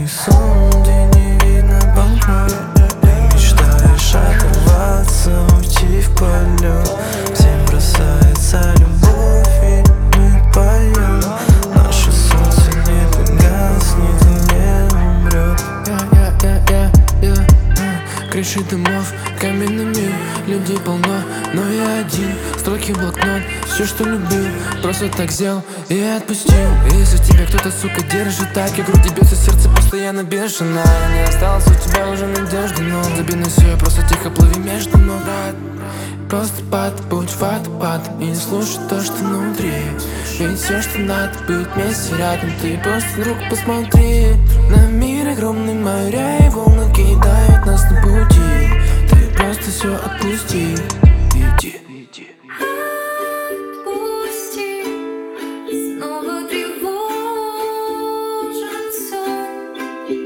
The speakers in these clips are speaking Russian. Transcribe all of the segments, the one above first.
невиданный сон, где не видно банкнот. Ты мечтаешь оторваться, уйти в полет. Всем бросается любовь, и мы поем. Наше солнце не погаснет и не умрет. Крыши домов, каменный мир, людей полно, но я один. Строки в блокнот, все, что любил, просто так взял и отпустил. Если тебя кто-то, сука, держит так, и груди бьется, сердце постоянно бешено. Не осталось у тебя уже надежды, но забей на все, просто тихо плыви между ног. Просто будь водопад и не слушай то, что внутри. Ведь все, что надо, быть вместе рядом. Ты просто вдруг посмотри на мир огромный, моря и волны кидают нас на пути. Ты просто все отпусти, иди. Отпусти, снова тревожен сон.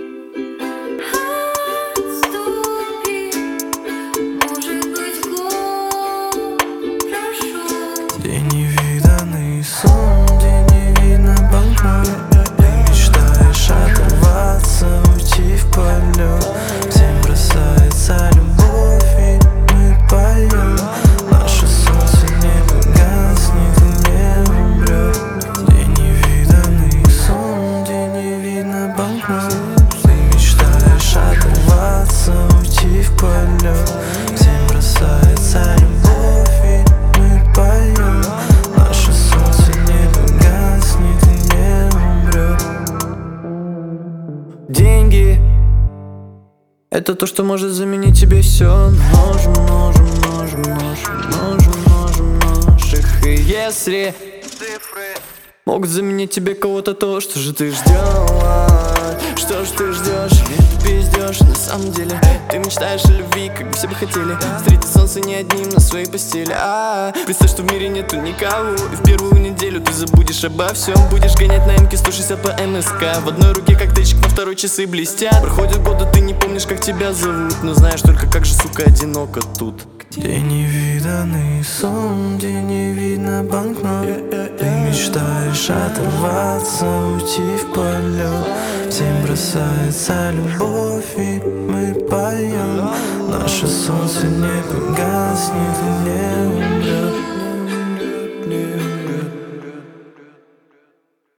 Отступи, может быть, год прошел. Где невиданный сон, где не видно банкнот. Ты мечтаешь оторваться, уйти в полет. Всем бросается любовь, и мы поем. Наше солнце не погаснет и не умрет. Где невиданный сон, где не видно банкнот. Ты мечтаешь оторваться, уйти в полет. Всем бросается любовь, и мы поем. Наше солнце не погаснет и не умрет. Деньги — это то, что может заменить тебе все. Множим их. И если цифры могут заменить тебе кого-то, то что же ты ждешь? Что ж ты ждешь? Ты пиздешь. На самом деле ты мечтаешь о любви, как бы все бы хотели встретить солнце не одним на своей постели. Представь, что в мире нету никого, и в первую неделю ты забудешь обо всем. Будешь гонять на МК 160 по МСК. В одной руке коктейльчик, на второй часы блестят. Проходят годы, ты не помнишь, как тебя зовут, но знаешь только, как же, сука, одиноко тут. Где невиданный сон, где не видно банкнот. Ты мечтаешь оторваться, уйти в полет. Всем бросается любовь, и мы поем. Наше солнце не погаснет и не умрет.